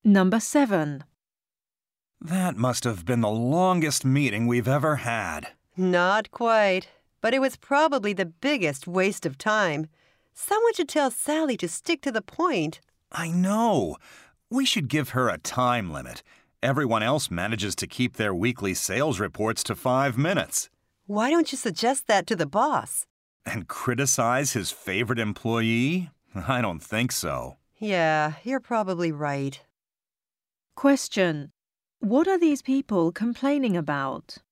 Number 7. That must have been the longest meeting we've ever had. Not quite, but it was probably the biggest waste of time. Someone should tell Sally to stick to the point. I know. We should give her a time limit. Everyone else manages to keep their weekly sales reports to 5 minutes. Why don't you suggest that to the boss? And criticize his favorite employee? I don't think so. Yeah, you're probably right. Question. What are these people complaining about?